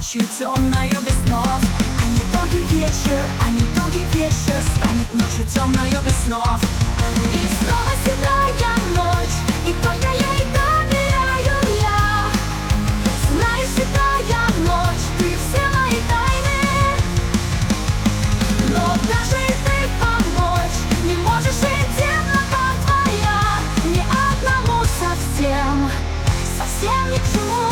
ночью темною без снов. А недолгий вечер станет ночью темною без снов. И снова седая ночь, и только ей доверяю я. Знаешь, седая ночь, ты все мои тайны, но даже и ты помочь не можешь, и темнота твоя ни одному совсем ни к чему.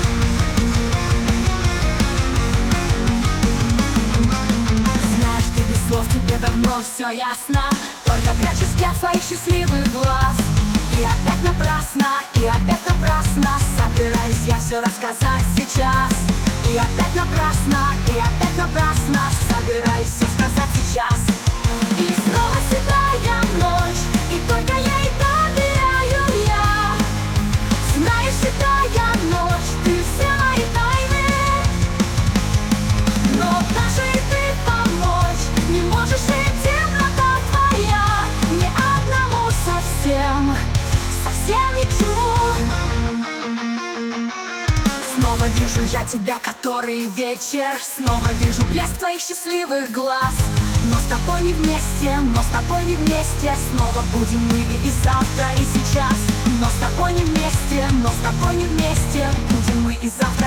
Знаешь, ты без слов, тебе давно все ясно, только прячешь взгляд своих счастливых глаз. И опять напрасно, собираюсь я все рассказать сейчас. И опять напрасно, собираюсь все сказать сейчас. И снова седая ночь, и только ей доверяю я. Знаешь, седая ночь, ты все мои тайны, но даже и ты помочь не можешь, и темнота твоя ни одному совсем ни к чему. Снова вижу я тебя, который вечер, снова вижу блеск твоих счастливых глаз. Но с тобой не вместе, снова будем мы и завтра, и сейчас. Но с тобой не вместе, будем мы и завтра,